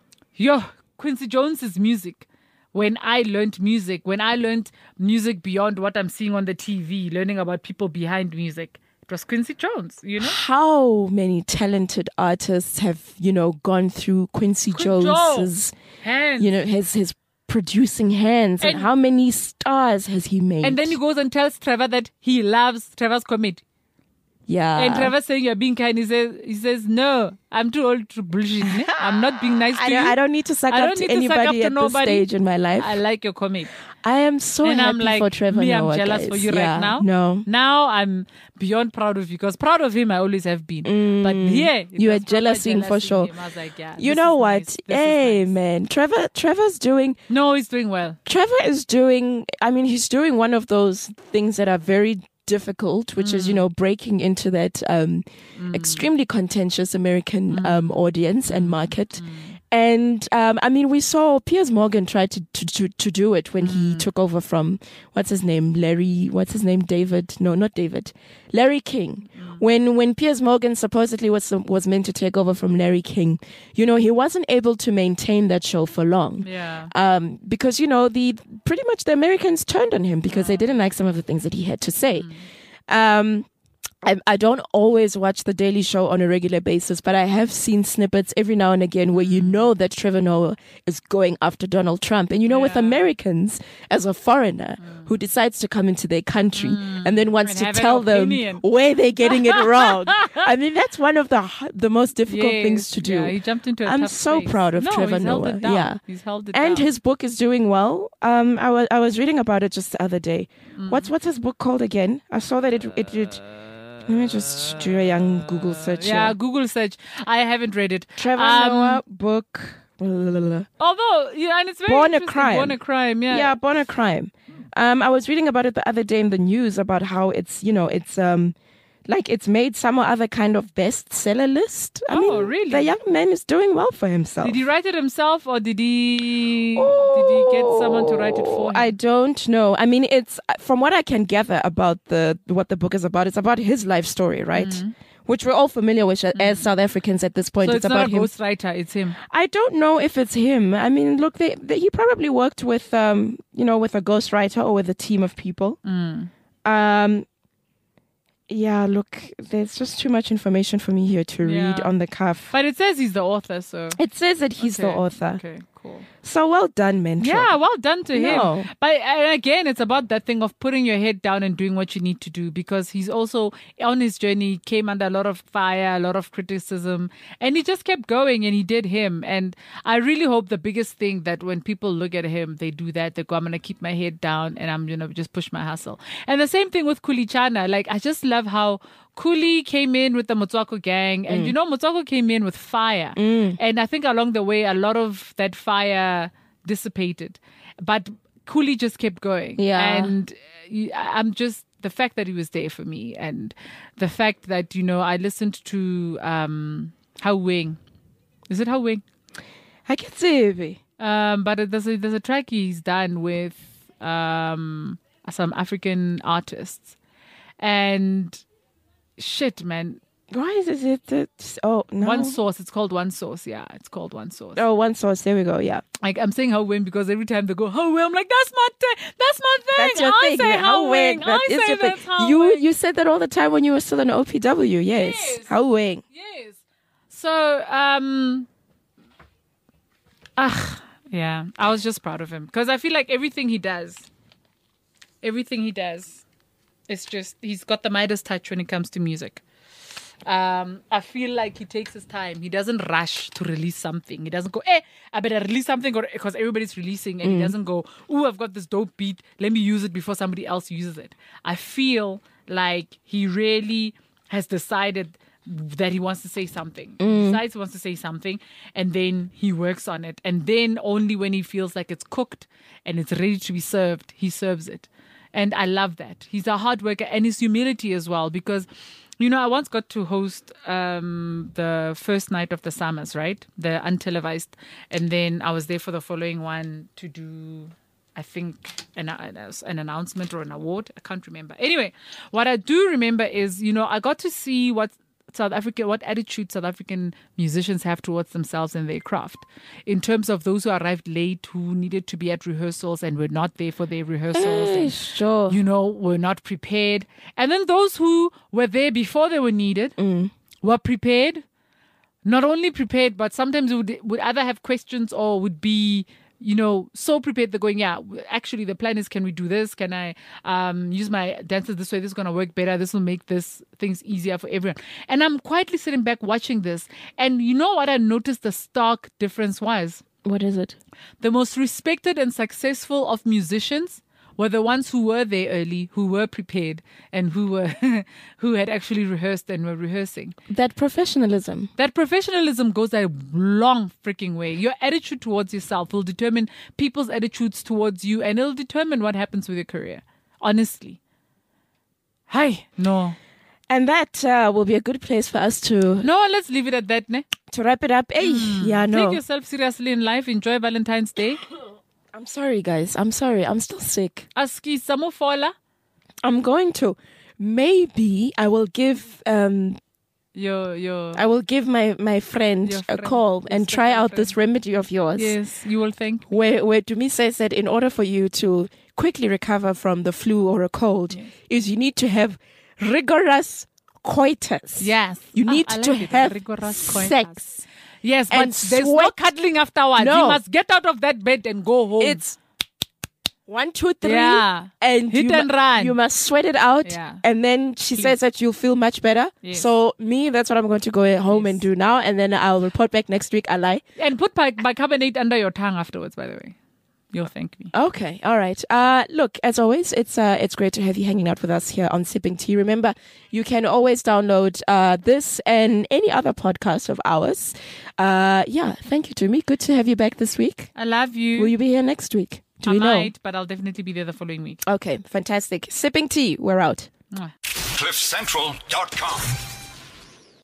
music. When I learned music beyond what I'm seeing on the TV, learning about people behind music, It was Quincy Jones, you know. How many talented artists have, gone through Quincy Jones's hands. His producing hands, and how many stars has he made? And then he goes and tells Trevor that he loves Trevor's comedy. Yeah. And Trevor's saying you're being kind. He says, no, I'm too old to bullshit. I'm not being nice to you. I don't need to suck up to anybody at this stage in my life. I like your comedy. I am so happy for Trevor Noah. I'm jealous guys. for you right now. No. Now I'm beyond proud of you, because proud of him I always have been. But you are jealousing for sure. I was like, you know what? Nice. Hey, man. Trevor's doing... No, he's doing well. Trevor is doing... he's doing one of those things that are very difficult, which is, breaking into that extremely contentious American audience and market. And we saw Piers Morgan try to do it when he took over from Larry King. When Piers Morgan supposedly was meant to take over from Larry King, he wasn't able to maintain that show for long. Yeah. Because pretty much the Americans turned on him because they didn't like some of the things that he had to say. I don't always watch The Daily Show on a regular basis, but I have seen snippets every now and again where that Trevor Noah is going after Donald Trump. And with Americans, as a foreigner who decides to come into their country and then wants to tell them where they're getting it wrong. That's one of the most difficult things to do. Yeah, he jumped into a I'm tough so space. proud of Trevor he's Noah. Held it down. Yeah, he's held it and down. his book is doing well. I was reading about it just the other day. What's his book called again? I saw that it did. Let me just do a young Google search. Yeah, here. Google search. I haven't read it. Trevor Noah book. Although, and it's very Born a interesting. Crime. Born a Crime, yeah. Yeah, Born a Crime. I was reading about it the other day in the news about how it's it's made some other kind of bestseller list. Really? The young man is doing well for himself. Did he write it himself, or did he get someone to write it for him? I don't know. It's from what I can gather about what the book is about. It's about his life story, right? Which we're all familiar with as South Africans at this point. So it's about not a him. ghostwriter, it's him. I don't know if it's him. Look, he probably worked with, with a ghostwriter or with a team of people. Yeah, look, there's just too much information for me here to read on the cuff. But it says he's the author, so... It says that he's the author. Okay, cool. So well done, Mentor. Yeah, well done to him. But again, it's about that thing of putting your head down and doing what you need to do, because he's also, on his journey, came under a lot of fire, a lot of criticism, and he just kept going and he did him. And I really hope the biggest thing that when people look at him, they do that. They go, I'm going to keep my head down and I'm going to just push my hustle. And the same thing with Kulichana. Like, I just love how Kuli came in with the Motswako gang, and Motswako came in with fire. And I think along the way, a lot of that fire dissipated. But Kuli just kept going. Yeah. And I'm just, the fact that he was there for me, and the fact that, I listened to How Wing. Is it How Wing? I can see it. But there's a track he's done with some African artists. And shit, man. Why is it? Oh, no. One Source. It's called One Source. Yeah, it's called One Source. Oh, One Source. There we go. Yeah. Like, I'm saying How Wing because every time they go How Wing, I'm like, that's my thing. That's your I thing. say How Wing. That I is say your thing. that's How Wing. You said that all the time when you were still in OPW. Yes. How Wing. Yes. So, yeah, I was just proud of him because I feel like everything he does, it's just, he's got the Midas touch when it comes to music. I feel like he takes his time. He doesn't rush to release something. He doesn't go, I better release something because everybody's releasing. And he doesn't go, I've got this dope beat. Let me use it before somebody else uses it. I feel like he really has decided that he wants to say something. He decides he wants to say something, and then he works on it. And then only when he feels like it's cooked and it's ready to be served, he serves it. And I love that. He's a hard worker, and his humility as well, because I once got to host the first night of the Summers, right? The untelevised. And then I was there for the following one to do, I think, an announcement or an award. I can't remember. Anyway, what I do remember is, I got to see what what attitude South African musicians have towards themselves and their craft. In terms of those who arrived late, who needed to be at rehearsals and were not there for their rehearsals. And, sure. were not prepared. And then those who were there before they were needed were prepared. Not only prepared, but sometimes would either have questions or would be so prepared. They're going, actually the plan is, can we do this? Can I use my dancers this way? This is going to work better. This will make things easier for everyone. And I'm quietly sitting back watching this. And you know what I noticed the stark difference was? What is it? The most respected and successful of musicians were the ones who were there early, who were prepared, and who had actually rehearsed and were rehearsing. That professionalism goes a long freaking way. Your attitude towards yourself will determine people's attitudes towards you, and it'll determine what happens with your career. Honestly. Hi. No. And that will be a good place for us to... No, let's leave it at that, ne? To wrap it up. Take yourself seriously in life. Enjoy Valentine's Day. I'm sorry, guys. I'm sorry. I'm still sick. Aski samofola. I'm going to. Maybe I will give I will give my friend a call and try out this remedy of yours. Yes, you will think. Where Dumi says that in order for you to quickly recover from the flu or a cold, is you need to have rigorous coitus. Yes. You need to have sex. Yes, but there's no cuddling afterwards. No. You must get out of that bed and go home. It's 1, 2, 3, and hit and run. You must sweat it out, and then she says that you'll feel much better. Yes. So that's what I'm going to go home and do now, and then I'll report back next week. I lie. And put bicarbonate under your tongue afterwards, by the way. You'll thank me. Okay. All right. Look, as always, it's great to have you hanging out with us here on Sipping Tea. Remember, you can always download this and any other podcast of ours. Thank you, Tumi. Good to have you back this week. I love you. Will you be here next week? I might, but I'll definitely be there the following week. Okay. Fantastic. Sipping Tea. We're out. CliffCentral.com